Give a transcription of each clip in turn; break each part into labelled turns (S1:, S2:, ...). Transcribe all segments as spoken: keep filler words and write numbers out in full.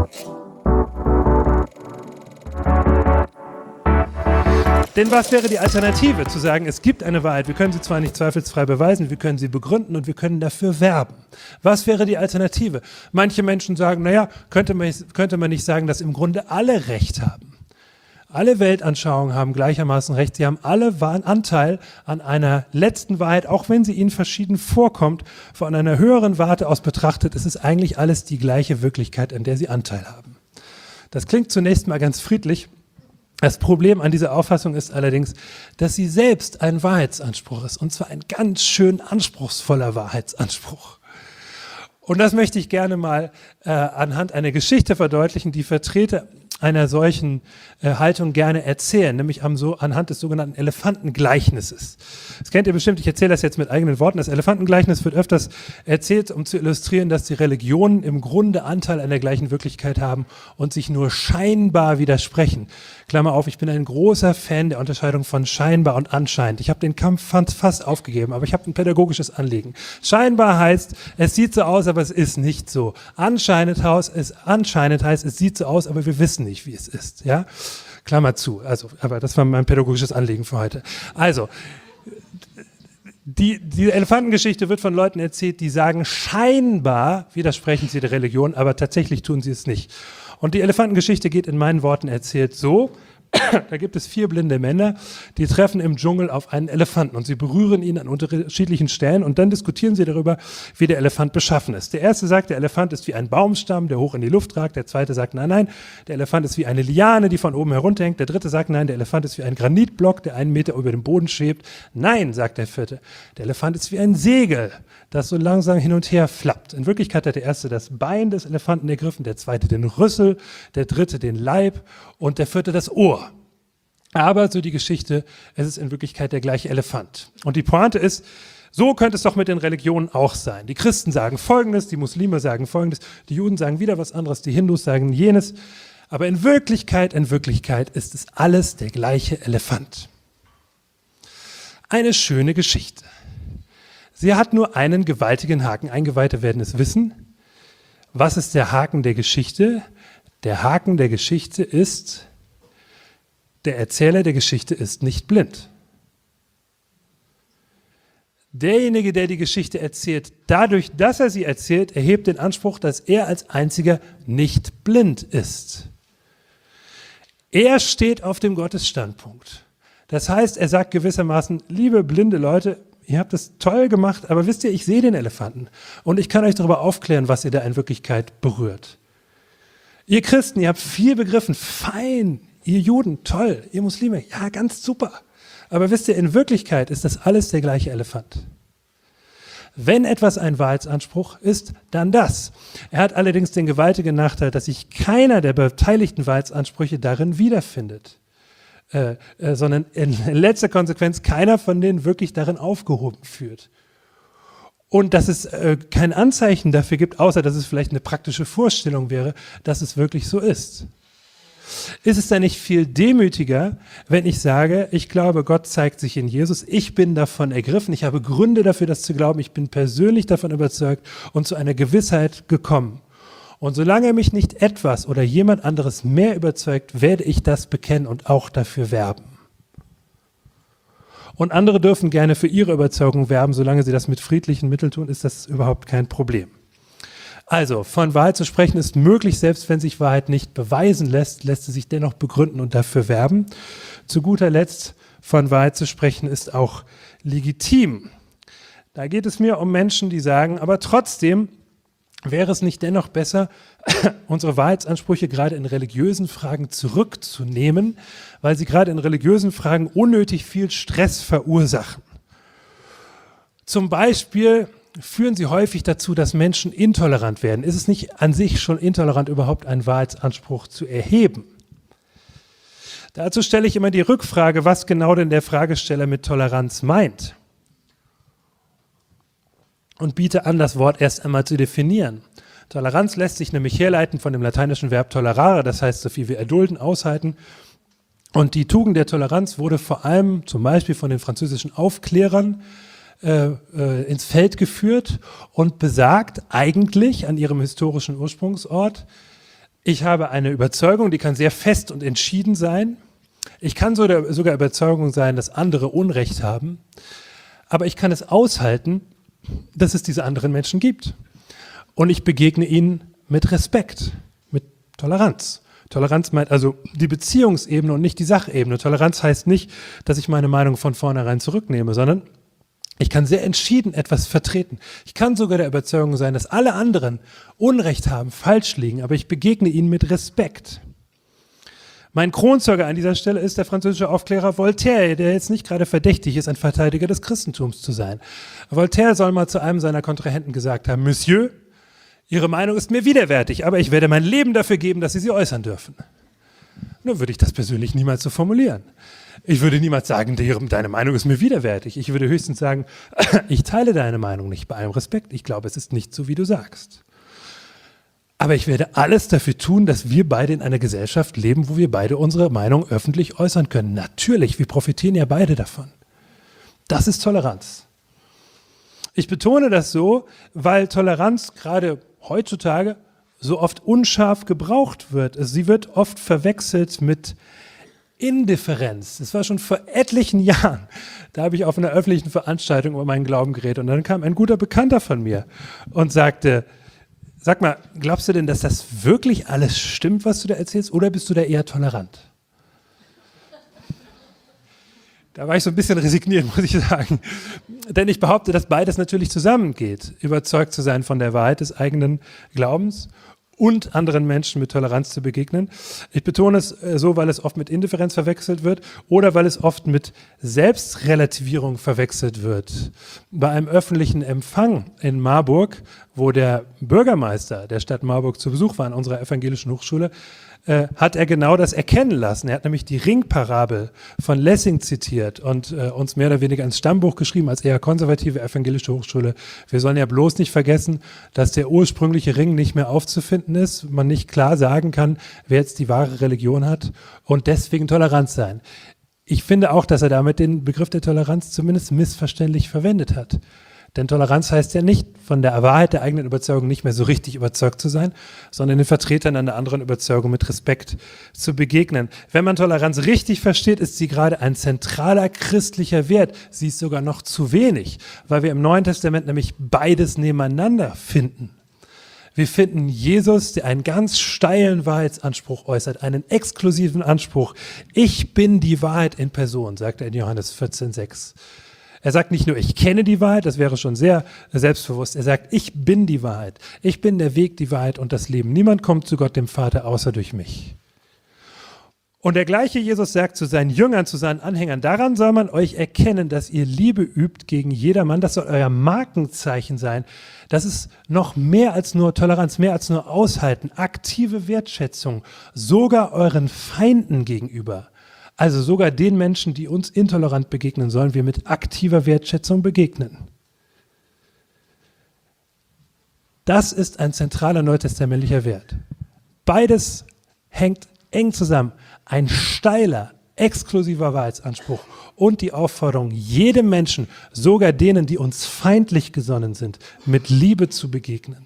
S1: Denn was wäre die Alternative? Zu sagen, es gibt eine Wahrheit, wir können sie zwar nicht zweifelsfrei beweisen, wir können sie begründen und wir können dafür werben. Was wäre die Alternative? Manche Menschen sagen, naja, könnte man, könnte man nicht sagen, dass im Grunde alle Recht haben. Alle Weltanschauungen haben gleichermaßen Recht, sie haben alle einen Anteil an einer letzten Wahrheit, auch wenn sie ihnen verschieden vorkommt. Von einer höheren Warte aus betrachtet, ist es eigentlich alles die gleiche Wirklichkeit, an der sie Anteil haben. Das klingt zunächst mal ganz friedlich. Das Problem an dieser Auffassung ist allerdings, dass sie selbst ein Wahrheitsanspruch ist, und zwar ein ganz schön anspruchsvoller Wahrheitsanspruch. Und das möchte ich gerne mal äh, anhand einer Geschichte verdeutlichen, die Vertreter einer solchen äh, Haltung gerne erzählen, nämlich am so, anhand des sogenannten Elefantengleichnisses. Das kennt ihr bestimmt, ich erzähle das jetzt mit eigenen Worten. Das Elefantengleichnis wird öfters erzählt, um zu illustrieren, dass die Religionen im Grunde Anteil an der gleichen Wirklichkeit haben und sich nur scheinbar widersprechen. Klammer auf, ich bin ein großer Fan der Unterscheidung von scheinbar und anscheinend. Ich habe den Kampf fast aufgegeben, aber ich habe ein pädagogisches Anliegen. Scheinbar heißt, es sieht so aus, aber es ist nicht so. Anscheinend heißt, es, anscheinend heißt, es sieht so aus, aber wir wissen nicht, wie es ist. Ja? Klammer zu. Also, aber das war mein pädagogisches Anliegen für heute. Also, die, die Elefantengeschichte wird von Leuten erzählt, die sagen, scheinbar widersprechen sie der Religion, aber tatsächlich tun sie es nicht. Und die Elefantengeschichte geht in meinen Worten erzählt so: Da gibt es vier blinde Männer, die treffen im Dschungel auf einen Elefanten und sie berühren ihn an unterschiedlichen Stellen und dann diskutieren sie darüber, wie der Elefant beschaffen ist. Der erste sagt, der Elefant ist wie ein Baumstamm, der hoch in die Luft ragt. Der zweite sagt, nein, nein, der Elefant ist wie eine Liane, die von oben herunterhängt. Der dritte sagt, nein, der Elefant ist wie ein Granitblock, der einen Meter über dem Boden schwebt. Nein, sagt der vierte, der Elefant ist wie ein Segel, das so langsam hin und her flappt. In Wirklichkeit hat der erste das Bein des Elefanten ergriffen, der zweite den Rüssel, der dritte den Leib und der vierte das Ohr. Aber, so die Geschichte, es ist in Wirklichkeit der gleiche Elefant. Und die Pointe ist, so könnte es doch mit den Religionen auch sein. Die Christen sagen Folgendes, die Muslime sagen Folgendes, die Juden sagen wieder was anderes, die Hindus sagen jenes. Aber in Wirklichkeit, in Wirklichkeit ist es alles der gleiche Elefant. Eine schöne Geschichte. Sie hat nur einen gewaltigen Haken. Eingeweihte werden es wissen. Was ist der Haken der Geschichte? Der Haken der Geschichte ist: Der Erzähler der Geschichte ist nicht blind. Derjenige, der die Geschichte erzählt, dadurch, dass er sie erzählt, erhebt den Anspruch, dass er als einziger nicht blind ist. Er steht auf dem Gottesstandpunkt. Das heißt, er sagt gewissermaßen: Liebe blinde Leute, ihr habt es toll gemacht, aber wisst ihr, ich sehe den Elefanten und ich kann euch darüber aufklären, was ihr da in Wirklichkeit berührt. Ihr Christen, ihr habt viel begriffen, fein. Ihr Juden, toll. Ihr Muslime, ja, ganz super. Aber wisst ihr, in Wirklichkeit ist das alles der gleiche Elefant. Wenn etwas ein Wahrheitsanspruch ist, dann das. Er hat allerdings den gewaltigen Nachteil, dass sich keiner der beteiligten Wahrheitsansprüche darin wiederfindet. Äh, äh, sondern in letzter Konsequenz keiner von denen wirklich darin aufgehoben führt. Und dass es äh, kein Anzeichen dafür gibt, außer dass es vielleicht eine praktische Vorstellung wäre, dass es wirklich so ist. Ist es dann nicht viel demütiger, wenn ich sage, ich glaube, Gott zeigt sich in Jesus, ich bin davon ergriffen, ich habe Gründe dafür, das zu glauben, ich bin persönlich davon überzeugt und zu einer Gewissheit gekommen. Und solange mich nicht etwas oder jemand anderes mehr überzeugt, werde ich das bekennen und auch dafür werben. Und andere dürfen gerne für ihre Überzeugung werben, solange sie das mit friedlichen Mitteln tun, ist das überhaupt kein Problem. Also, von Wahrheit zu sprechen ist möglich, selbst wenn sich Wahrheit nicht beweisen lässt, lässt sie sich dennoch begründen und dafür werben. Zu guter Letzt, von Wahrheit zu sprechen ist auch legitim. Da geht es mir um Menschen, die sagen, aber trotzdem wäre es nicht dennoch besser, unsere Wahrheitsansprüche gerade in religiösen Fragen zurückzunehmen, weil sie gerade in religiösen Fragen unnötig viel Stress verursachen. Zum Beispiel führen sie häufig dazu, dass Menschen intolerant werden. Ist es nicht an sich schon intolerant, überhaupt einen Wahrheitsanspruch zu erheben? Dazu stelle ich immer die Rückfrage, was genau denn der Fragesteller mit Toleranz meint. Und biete an, das Wort erst einmal zu definieren. Toleranz lässt sich nämlich herleiten von dem lateinischen Verb tolerare, das heißt so viel wie erdulden, aushalten. Und die Tugend der Toleranz wurde vor allem zum Beispiel von den französischen Aufklärern äh, äh, ins Feld geführt und besagt eigentlich an ihrem historischen Ursprungsort, Ich habe eine Überzeugung, die kann sehr fest und entschieden sein. Ich kann sogar Überzeugung sein, dass andere Unrecht haben. Aber ich kann es aushalten, dass es diese anderen Menschen gibt. Und ich begegne ihnen mit Respekt, mit Toleranz. Toleranz meint also die Beziehungsebene und nicht die Sachebene. Toleranz heißt nicht, dass ich meine Meinung von vornherein zurücknehme, sondern ich kann sehr entschieden etwas vertreten. Ich kann sogar der Überzeugung sein, dass alle anderen Unrecht haben, falsch liegen, aber ich begegne ihnen mit Respekt. Mein Kronzeuge an dieser Stelle ist der französische Aufklärer Voltaire, der jetzt nicht gerade verdächtig ist, ein Verteidiger des Christentums zu sein. Voltaire soll mal zu einem seiner Kontrahenten gesagt haben: Monsieur, Ihre Meinung ist mir widerwärtig, aber ich werde mein Leben dafür geben, dass Sie sie äußern dürfen. Nun würde ich das persönlich niemals so formulieren. Ich würde niemals sagen, deine Meinung ist mir widerwärtig. Ich würde höchstens sagen, ich teile deine Meinung nicht, bei allem Respekt. Ich glaube, es ist nicht so, wie du sagst. Aber ich werde alles dafür tun, dass wir beide in einer Gesellschaft leben, wo wir beide unsere Meinung öffentlich äußern können. Natürlich, wir profitieren ja beide davon. Das ist Toleranz. Ich betone das so, weil Toleranz gerade heutzutage so oft unscharf gebraucht wird. Sie wird oft verwechselt mit Indifferenz. Das war schon vor etlichen Jahren. Da habe ich auf einer öffentlichen Veranstaltung über meinen Glauben geredet und dann kam ein guter Bekannter von mir und sagte: Sag mal, glaubst du denn, dass das wirklich alles stimmt, was du da erzählst, oder bist du da eher tolerant? Da war ich so ein bisschen resigniert, muss ich sagen. Denn ich behaupte, dass beides natürlich zusammengeht. Überzeugt zu sein von der Wahrheit des eigenen Glaubens und anderen Menschen mit Toleranz zu begegnen. Ich betone es so, weil es oft mit Indifferenz verwechselt wird oder weil es oft mit Selbstrelativierung verwechselt wird. Bei einem öffentlichen Empfang in Marburg, wo der Bürgermeister der Stadt Marburg zu Besuch war an unserer evangelischen Hochschule, äh, hat er genau das erkennen lassen. Er hat nämlich die Ringparabel von Lessing zitiert und äh, uns mehr oder weniger ins Stammbuch geschrieben als eher konservative evangelische Hochschule. Wir sollen ja bloß nicht vergessen, dass der ursprüngliche Ring nicht mehr aufzufinden ist, man nicht klar sagen kann, wer jetzt die wahre Religion hat und deswegen tolerant sein. Ich finde auch, dass er damit den Begriff der Toleranz zumindest missverständlich verwendet hat. Denn Toleranz heißt ja nicht, von der Wahrheit der eigenen Überzeugung nicht mehr so richtig überzeugt zu sein, sondern den Vertretern einer anderen Überzeugung mit Respekt zu begegnen. Wenn man Toleranz richtig versteht, ist sie gerade ein zentraler christlicher Wert. Sie ist sogar noch zu wenig, weil wir im Neuen Testament nämlich beides nebeneinander finden. Wir finden Jesus, der einen ganz steilen Wahrheitsanspruch äußert, einen exklusiven Anspruch. Ich bin die Wahrheit in Person, sagt er in Johannes vierzehn sechs. Er sagt nicht nur, ich kenne die Wahrheit, das wäre schon sehr selbstbewusst. Er sagt, ich bin die Wahrheit. Ich bin der Weg, die Wahrheit und das Leben. Niemand kommt zu Gott, dem Vater, außer durch mich. Und der gleiche Jesus sagt zu seinen Jüngern, zu seinen Anhängern, daran soll man euch erkennen, dass ihr Liebe übt gegen jedermann. Das soll euer Markenzeichen sein. Das ist noch mehr als nur Toleranz, mehr als nur Aushalten, aktive Wertschätzung, sogar euren Feinden gegenüber. Also sogar den Menschen, die uns intolerant begegnen, sollen wir mit aktiver Wertschätzung begegnen. Das ist ein zentraler neutestamentlicher Wert. Beides hängt eng zusammen. Ein steiler, exklusiver Wahrheitsanspruch und die Aufforderung, jedem Menschen, sogar denen, die uns feindlich gesonnen sind, mit Liebe zu begegnen.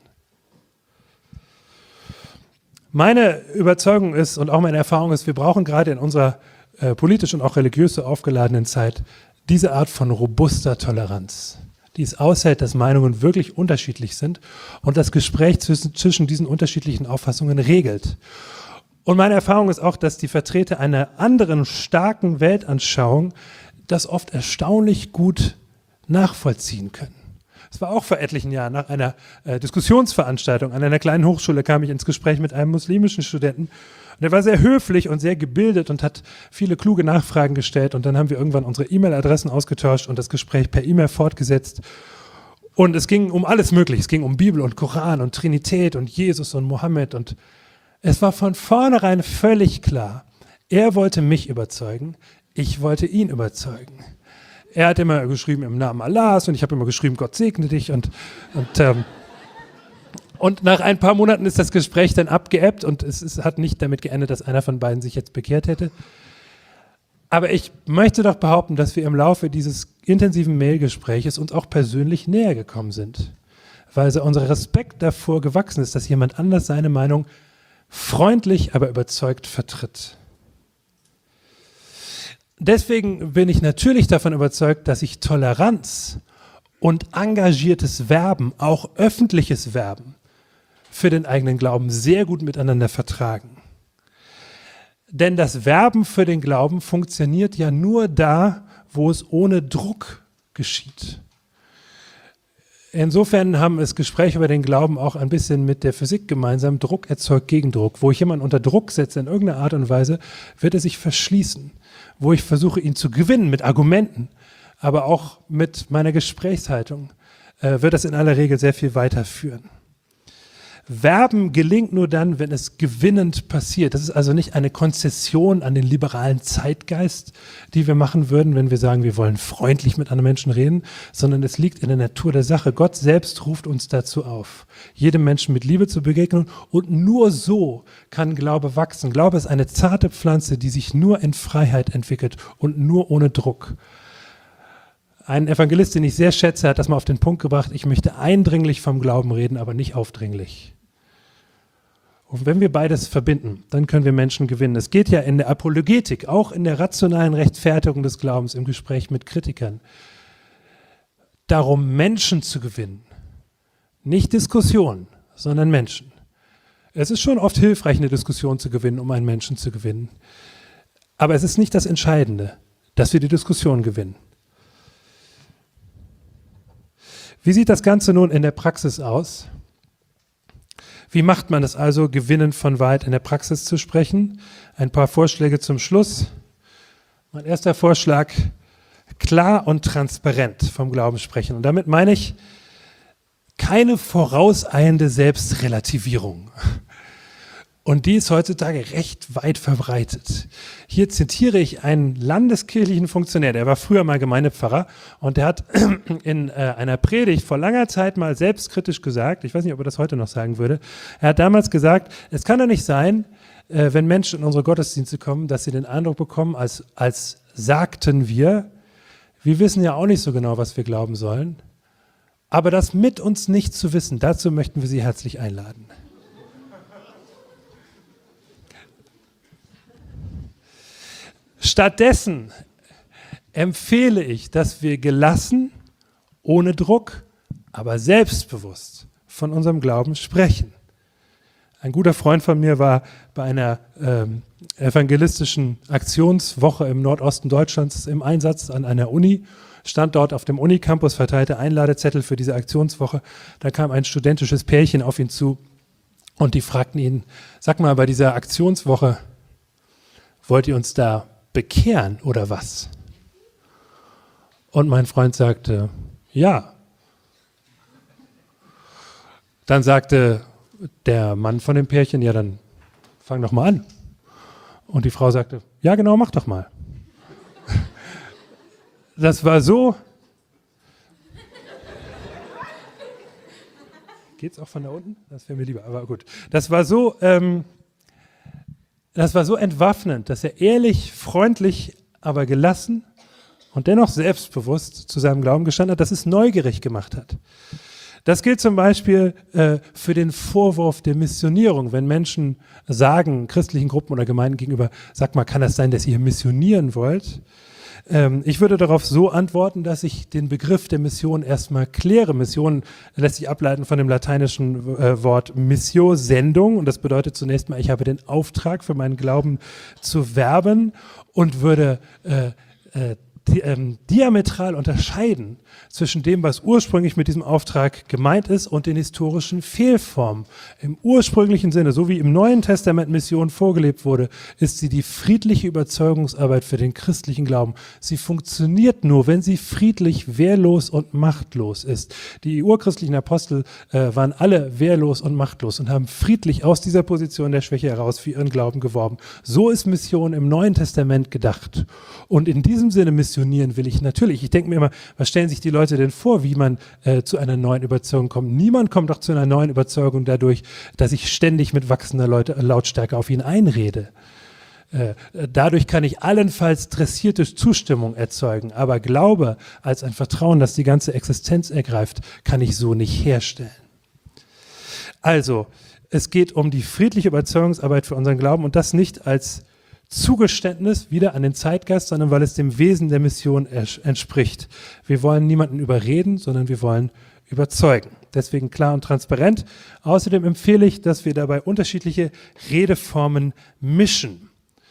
S1: Meine Überzeugung ist und auch meine Erfahrung ist, wir brauchen gerade in unserer äh, politisch und auch religiös so aufgeladenen Zeit diese Art von robuster Toleranz, die es aushält, dass Meinungen wirklich unterschiedlich sind und das Gespräch zwischen, zwischen diesen unterschiedlichen Auffassungen regelt. Und meine Erfahrung ist auch, dass die Vertreter einer anderen starken Weltanschauung das oft erstaunlich gut nachvollziehen können. Es war auch vor etlichen Jahren nach einer äh, Diskussionsveranstaltung an einer kleinen Hochschule, kam ich ins Gespräch mit einem muslimischen Studenten. Und er war sehr höflich und sehr gebildet und hat viele kluge Nachfragen gestellt. Und dann haben wir irgendwann unsere E-Mail-Adressen ausgetauscht und das Gespräch per E-Mail fortgesetzt. Und es ging um alles Mögliche. Es ging um Bibel und Koran und Trinität und Jesus und Mohammed. Und es war von vornherein völlig klar, er wollte mich überzeugen, ich wollte ihn überzeugen. Er hat immer geschrieben im Namen Allahs und ich habe immer geschrieben, Gott segne dich. Und, und, ähm, und nach ein paar Monaten ist das Gespräch dann abgeebbt und es, es hat nicht damit geendet, dass einer von beiden sich jetzt bekehrt hätte. Aber ich möchte doch behaupten, dass wir im Laufe dieses intensiven Mailgespräches uns auch persönlich näher gekommen sind. Weil so unser Respekt davor gewachsen ist, dass jemand anders seine Meinung freundlich, aber überzeugt vertritt. Deswegen bin ich natürlich davon überzeugt, dass sich Toleranz und engagiertes Werben, auch öffentliches Werben, für den eigenen Glauben sehr gut miteinander vertragen. Denn das Werben für den Glauben funktioniert ja nur da, wo es ohne Druck geschieht. Insofern haben das Gespräch über den Glauben auch ein bisschen mit der Physik gemeinsam. Druck erzeugt Gegendruck. Wo ich jemanden unter Druck setze in irgendeiner Art und Weise, wird er sich verschließen. Wo ich versuche, ihn zu gewinnen mit Argumenten, aber auch mit meiner Gesprächshaltung, äh, wird das in aller Regel sehr viel weiterführen. Werben gelingt nur dann, wenn es gewinnend passiert. Das ist also nicht eine Konzession an den liberalen Zeitgeist, die wir machen würden, wenn wir sagen, wir wollen freundlich mit anderen Menschen reden, sondern es liegt in der Natur der Sache. Gott selbst ruft uns dazu auf, jedem Menschen mit Liebe zu begegnen, und nur so kann Glaube wachsen. Glaube ist eine zarte Pflanze, die sich nur in Freiheit entwickelt und nur ohne Druck. Ein Evangelist, den ich sehr schätze, hat das mal auf den Punkt gebracht: Ich möchte eindringlich vom Glauben reden, aber nicht aufdringlich. Und wenn wir beides verbinden, dann können wir Menschen gewinnen. Es geht ja in der Apologetik, auch in der rationalen Rechtfertigung des Glaubens im Gespräch mit Kritikern, darum, Menschen zu gewinnen. Nicht Diskussionen, sondern Menschen. Es ist schon oft hilfreich, eine Diskussion zu gewinnen, um einen Menschen zu gewinnen. Aber es ist nicht das Entscheidende, dass wir die Diskussion gewinnen. Wie sieht das Ganze nun in der Praxis aus? Wie macht man es also, gewinnend von Wahrheit in der Praxis zu sprechen? Ein paar Vorschläge zum Schluss. Mein erster Vorschlag: klar und transparent vom Glauben sprechen. Und damit meine ich keine vorauseilende Selbstrelativierung. Und die ist heutzutage recht weit verbreitet. Hier zitiere ich einen landeskirchlichen Funktionär, der war früher mal Gemeindepfarrer, und der hat in äh, einer Predigt vor langer Zeit mal selbstkritisch gesagt, ich weiß nicht, ob er das heute noch sagen würde, er hat damals gesagt, es kann doch nicht sein, äh, wenn Menschen in unsere Gottesdienste kommen, dass sie den Eindruck bekommen, als, als sagten wir, wir wissen ja auch nicht so genau, was wir glauben sollen, aber das mit uns nicht zu wissen, dazu möchten wir Sie herzlich einladen. Stattdessen empfehle ich, dass wir gelassen, ohne Druck, aber selbstbewusst von unserem Glauben sprechen. Ein guter Freund von mir war bei einer ähm, evangelistischen Aktionswoche im Nordosten Deutschlands im Einsatz an einer Uni, stand dort auf dem Unicampus, verteilte Einladezettel für diese Aktionswoche. Da kam ein studentisches Pärchen auf ihn zu und die fragten ihn: Sag mal, bei dieser Aktionswoche, wollt ihr uns da bekehren oder was? Und mein Freund sagte, ja. Dann sagte der Mann von dem Pärchen, ja, dann fang doch mal an. Und die Frau sagte, ja genau, mach doch mal. Das war so. Geht's auch von da unten? Das wäre mir lieber, aber gut. Das war so, ähm, das war so entwaffnend, dass er ehrlich, freundlich, aber gelassen und dennoch selbstbewusst zu seinem Glauben gestanden hat, dass es neugierig gemacht hat. Das gilt zum Beispiel äh, für den Vorwurf der Missionierung, wenn Menschen sagen, christlichen Gruppen oder Gemeinden gegenüber, sag mal, kann das sein, dass ihr missionieren wollt? Ähm, ich würde darauf so antworten, dass ich den Begriff der Mission erstmal kläre. Mission lässt sich ableiten von dem lateinischen äh, Wort Missio, Sendung, und das bedeutet zunächst mal, ich habe den Auftrag, für meinen Glauben zu werben, und würde äh, äh, Die, ähm, diametral unterscheiden zwischen dem, was ursprünglich mit diesem Auftrag gemeint ist, und den historischen Fehlformen. Im ursprünglichen Sinne, so wie im Neuen Testament Mission vorgelebt wurde, ist sie die friedliche Überzeugungsarbeit für den christlichen Glauben. Sie funktioniert nur, wenn sie friedlich, wehrlos und machtlos ist. Die urchristlichen Apostel äh, waren alle wehrlos und machtlos und haben friedlich aus dieser Position der Schwäche heraus für ihren Glauben geworben. So ist Mission im Neuen Testament gedacht. Und in diesem Sinne missionieren will ich natürlich. Ich denke mir immer, was stellen sich die Leute denn vor, wie man äh, zu einer neuen Überzeugung kommt? Niemand kommt doch zu einer neuen Überzeugung dadurch, dass ich ständig mit wachsender Leute, Lautstärke auf ihn einrede. Äh, dadurch kann ich allenfalls dressierte Zustimmung erzeugen, aber Glaube als ein Vertrauen, das die ganze Existenz ergreift, kann ich so nicht herstellen. Also, es geht um die friedliche Überzeugungsarbeit für unseren Glauben und das nicht als Zugeständnis wieder an den Zeitgeist, sondern weil es dem Wesen der Mission entspricht. Wir wollen niemanden überreden, sondern wir wollen überzeugen. Deswegen klar und transparent. Außerdem empfehle ich, dass wir dabei unterschiedliche Redeformen mischen.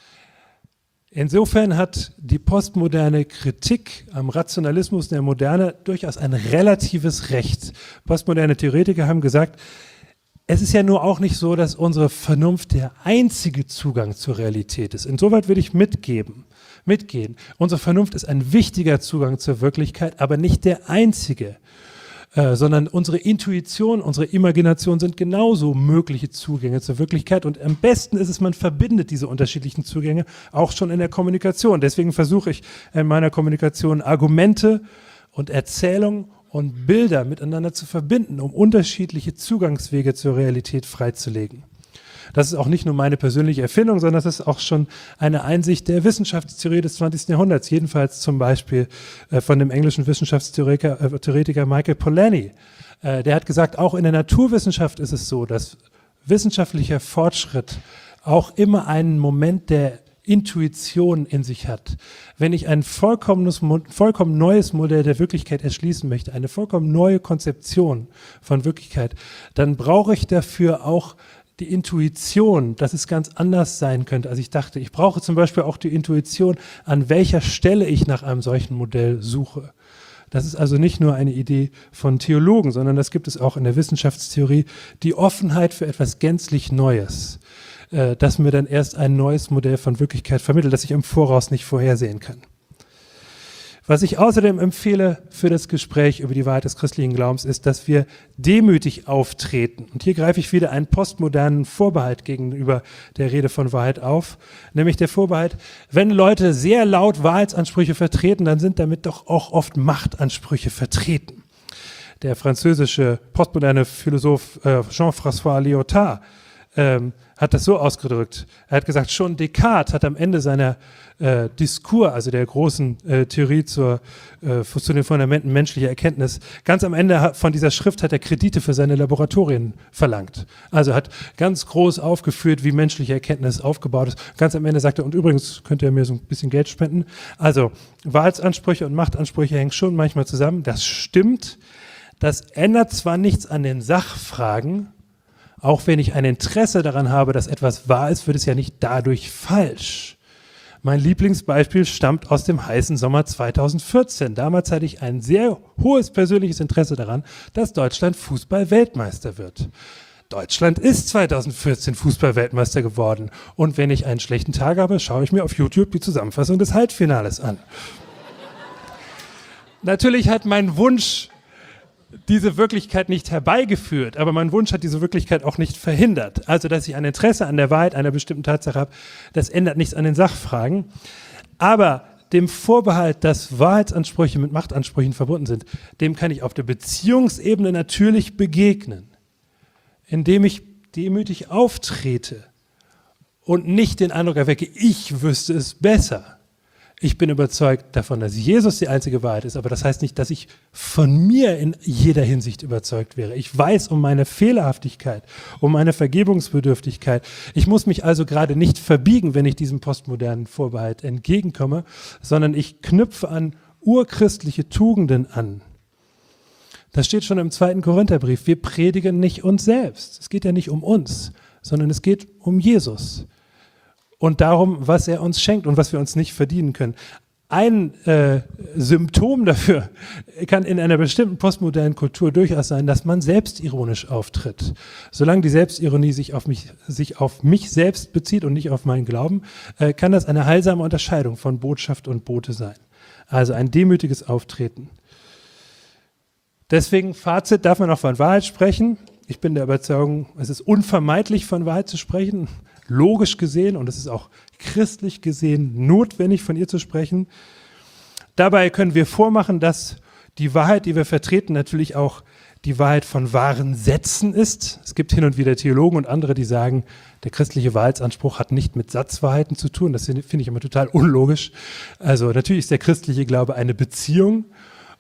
S1: Insofern hat die postmoderne Kritik am Rationalismus der Moderne durchaus ein relatives Recht. Postmoderne Theoretiker haben gesagt, es ist ja nur auch nicht so, dass unsere Vernunft der einzige Zugang zur Realität ist. Insoweit würde ich mitgeben, mitgehen. Unsere Vernunft ist ein wichtiger Zugang zur Wirklichkeit, aber nicht der einzige. Äh, sondern unsere Intuition, unsere Imagination sind genauso mögliche Zugänge zur Wirklichkeit und am besten ist es, man verbindet diese unterschiedlichen Zugänge auch schon in der Kommunikation. Deswegen versuche ich in meiner Kommunikation Argumente und Erzählungen und Bilder miteinander zu verbinden, um unterschiedliche Zugangswege zur Realität freizulegen. Das ist auch nicht nur meine persönliche Erfindung, sondern das ist auch schon eine Einsicht der Wissenschaftstheorie des zwanzigsten Jahrhunderts, jedenfalls zum Beispiel äh, von dem englischen Wissenschaftstheoretiker äh, Theoretiker Michael Polanyi. Äh, der hat gesagt, auch in der Naturwissenschaft ist es so, dass wissenschaftlicher Fortschritt auch immer einen Moment der Intuition in sich hat. Wenn ich ein vollkommenes, vollkommen neues Modell der Wirklichkeit erschließen möchte, eine vollkommen neue Konzeption von Wirklichkeit, dann brauche ich dafür auch die Intuition, dass es ganz anders sein könnte, als ich dachte. Ich brauche zum Beispiel auch die Intuition, an welcher Stelle ich nach einem solchen Modell suche. Das ist also nicht nur eine Idee von Theologen, sondern das gibt es auch in der Wissenschaftstheorie, die Offenheit für etwas gänzlich Neues, äh, das mir dann erst ein neues Modell von Wirklichkeit vermittelt, das ich im Voraus nicht vorhersehen kann. Was ich außerdem empfehle für das Gespräch über die Wahrheit des christlichen Glaubens ist, dass wir demütig auftreten. Und hier greife ich wieder einen postmodernen Vorbehalt gegenüber der Rede von Wahrheit auf, nämlich der Vorbehalt, wenn Leute sehr laut Wahrheitsansprüche vertreten, dann sind damit doch auch oft Machtansprüche vertreten. Der französische postmoderne Philosoph äh, Jean-François Lyotard ähm, hat das so ausgedrückt. Er hat gesagt, schon Descartes hat am Ende seiner äh, Diskurs, also der großen äh, Theorie zur, äh, zu den Fundamenten menschlicher Erkenntnis, ganz am Ende hat, von dieser Schrift hat er Kredite für seine Laboratorien verlangt. Also hat ganz groß aufgeführt, wie menschliche Erkenntnis aufgebaut ist. Ganz am Ende sagt er, und übrigens könnt ihr mir so ein bisschen Geld spenden. Also Wahrheitsansprüche und Machtansprüche hängen schon manchmal zusammen. Das stimmt. Das ändert zwar nichts an den Sachfragen, auch wenn ich ein Interesse daran habe, dass etwas wahr ist, wird es ja nicht dadurch falsch. Mein Lieblingsbeispiel stammt aus dem heißen Sommer zweitausendvierzehn. Damals hatte ich ein sehr hohes persönliches Interesse daran, dass Deutschland Fußball-Weltmeister wird. Deutschland ist zweitausendvierzehn Fußball-Weltmeister geworden. Und wenn ich einen schlechten Tag habe, schaue ich mir auf YouTube die Zusammenfassung des Halbfinales an. Natürlich hat mein Wunsch diese Wirklichkeit nicht herbeigeführt, aber mein Wunsch hat diese Wirklichkeit auch nicht verhindert. Also, dass ich ein Interesse an der Wahrheit einer bestimmten Tatsache habe, das ändert nichts an den Sachfragen. Aber dem Vorbehalt, dass Wahrheitsansprüche mit Machtansprüchen verbunden sind, dem kann ich auf der Beziehungsebene natürlich begegnen, indem ich demütig auftrete und nicht den Eindruck erwecke, ich wüsste es besser. Ich bin überzeugt davon, dass Jesus die einzige Wahrheit ist, aber das heißt nicht, dass ich von mir in jeder Hinsicht überzeugt wäre. Ich weiß um meine Fehlerhaftigkeit, um meine Vergebungsbedürftigkeit. Ich muss mich also gerade nicht verbiegen, wenn ich diesem postmodernen Vorbehalt entgegenkomme, sondern ich knüpfe an urchristliche Tugenden an. Das steht schon im zweiten Korintherbrief. Wir predigen nicht uns selbst. Es geht ja nicht um uns, sondern es geht um Jesus. Und darum, was er uns schenkt und was wir uns nicht verdienen können. Ein äh, Symptom dafür kann in einer bestimmten postmodernen Kultur durchaus sein, dass man selbstironisch auftritt. Solange die Selbstironie sich auf mich, sich auf mich selbst bezieht und nicht auf meinen Glauben, äh, kann das eine heilsame Unterscheidung von Botschaft und Bote sein. Also ein demütiges Auftreten. Deswegen, Fazit, darf man auch von Wahrheit sprechen. Ich bin der Überzeugung, es ist unvermeidlich, von Wahrheit zu sprechen. Logisch gesehen, und es ist auch christlich gesehen notwendig, von ihr zu sprechen. Dabei können wir vormachen, dass die Wahrheit, die wir vertreten, natürlich auch die Wahrheit von wahren Sätzen ist. Es gibt hin und wieder Theologen und andere, die sagen, der christliche Wahrheitsanspruch hat nicht mit Satzwahrheiten zu tun. Das finde ich immer total unlogisch. Also natürlich ist der christliche Glaube eine Beziehung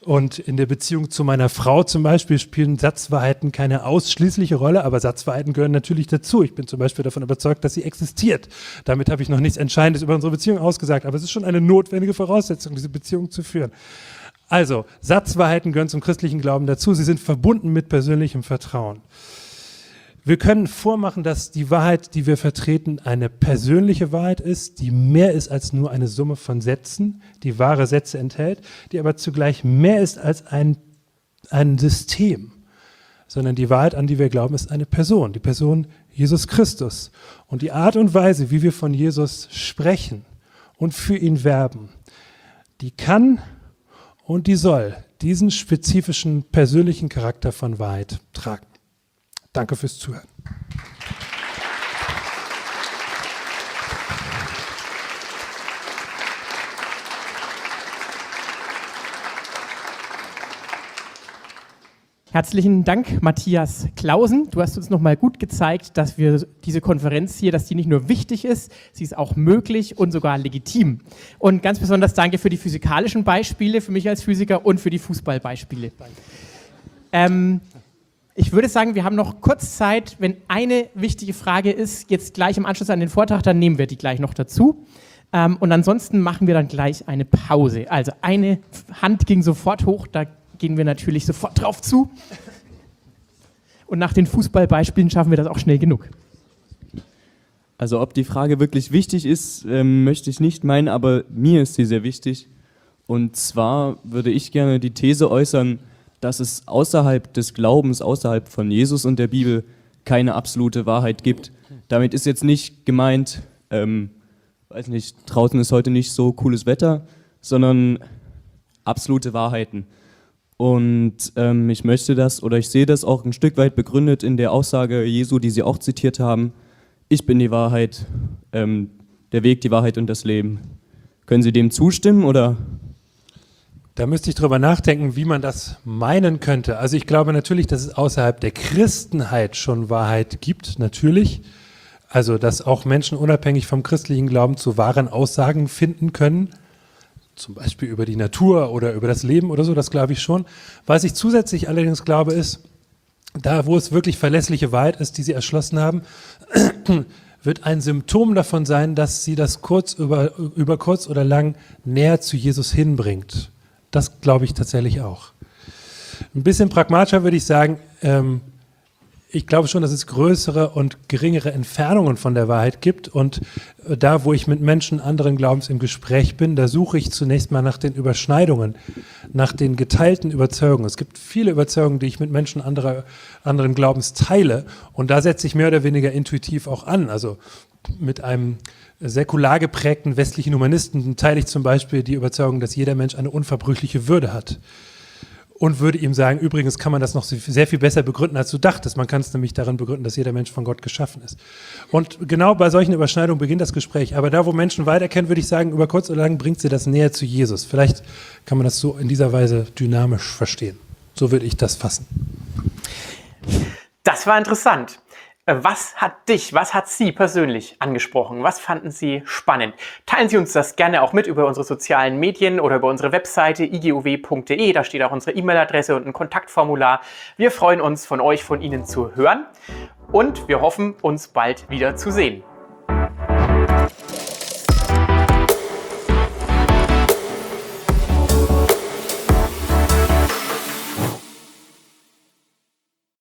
S1: Und in der Beziehung zu meiner Frau zum Beispiel spielen Satzwahrheiten keine ausschließliche Rolle, aber Satzwahrheiten gehören natürlich dazu. Ich bin zum Beispiel davon überzeugt, dass sie existiert. Damit habe ich noch nichts Entscheidendes über unsere Beziehung ausgesagt, aber es ist schon eine notwendige Voraussetzung, diese Beziehung zu führen. Also, Satzwahrheiten gehören zum christlichen Glauben dazu. Sie sind verbunden mit persönlichem Vertrauen. Wir können vormachen, dass die Wahrheit, die wir vertreten, eine persönliche Wahrheit ist, die mehr ist als nur eine Summe von Sätzen, die wahre Sätze enthält, die aber zugleich mehr ist als ein, ein System, sondern die Wahrheit, an die wir glauben, ist eine Person, die Person Jesus Christus. Und die Art und Weise, wie wir von Jesus sprechen und für ihn werben, die kann und die soll diesen spezifischen persönlichen Charakter von Wahrheit tragen. Danke fürs Zuhören.
S2: Herzlichen Dank, Matthias Clausen. Du hast uns nochmal gut gezeigt, dass wir diese Konferenz hier, dass die nicht nur wichtig ist, sie ist auch möglich und sogar legitim. Und ganz besonders danke für die physikalischen Beispiele, für mich als Physiker und für die Fußballbeispiele. Ähm, Ich würde sagen, wir haben noch kurz Zeit, wenn eine wichtige Frage ist, jetzt gleich im Anschluss an den Vortrag, dann nehmen wir die gleich noch dazu. Ähm, und ansonsten machen wir dann gleich eine Pause. Also eine Hand ging sofort hoch, da gehen wir natürlich sofort drauf zu. Und nach den Fußballbeispielen schaffen wir das auch schnell genug.
S3: Also ob die Frage wirklich wichtig ist, ähm, möchte ich nicht meinen, aber mir ist sie sehr wichtig. Und zwar würde ich gerne die These äußern, dass es außerhalb des Glaubens, außerhalb von Jesus und der Bibel keine absolute Wahrheit gibt. Damit ist jetzt nicht gemeint, ähm, weiß nicht, draußen ist heute nicht so cooles Wetter, sondern absolute Wahrheiten. Und ähm, ich möchte das, oder ich sehe das auch ein Stück weit begründet in der Aussage Jesu, die Sie auch zitiert haben: Ich bin die Wahrheit, ähm, der Weg, die Wahrheit und das Leben. Können Sie dem zustimmen, oder?
S1: Da müsste ich drüber nachdenken, wie man das meinen könnte. Also ich glaube natürlich, dass es außerhalb der Christenheit schon Wahrheit gibt, natürlich. Also dass auch Menschen unabhängig vom christlichen Glauben zu wahren Aussagen finden können, zum Beispiel über die Natur oder über das Leben oder so, das glaube ich schon. Was ich zusätzlich allerdings glaube ist, da wo es wirklich verlässliche Wahrheit ist, die Sie erschlossen haben, wird ein Symptom davon sein, dass Sie das kurz über, über kurz oder lang näher zu Jesus hinbringt. Das glaube ich tatsächlich auch. Ein bisschen pragmatischer würde ich sagen, ähm, ich glaube schon, dass es größere und geringere Entfernungen von der Wahrheit gibt. Und äh, da, wo ich mit Menschen anderen Glaubens im Gespräch bin, da suche ich zunächst mal nach den Überschneidungen, nach den geteilten Überzeugungen. Es gibt viele Überzeugungen, die ich mit Menschen anderer, anderen Glaubens teile. Und da setze ich mehr oder weniger intuitiv auch an. Also mit einem säkular geprägten westlichen Humanisten teile ich zum Beispiel die Überzeugung, dass jeder Mensch eine unverbrüchliche Würde hat. Und würde ihm sagen, übrigens kann man das noch sehr viel besser begründen, als du dachtest. Man kann es nämlich darin begründen, dass jeder Mensch von Gott geschaffen ist. Und genau bei solchen Überschneidungen beginnt das Gespräch. Aber da, wo Menschen weiterkennen, würde ich sagen, über kurz oder lang bringt sie das näher zu Jesus. Vielleicht kann man das so in dieser Weise dynamisch verstehen. So würde ich das fassen.
S4: Das war interessant. Was hat dich, was hat Sie persönlich angesprochen? Was fanden Sie spannend? Teilen Sie uns das gerne auch mit über unsere sozialen Medien oder über unsere Webseite i g u w punkt d e. Da steht auch unsere E-Mail-Adresse und ein Kontaktformular. Wir freuen uns, von euch, von Ihnen zu hören und wir hoffen, uns bald wieder zu sehen.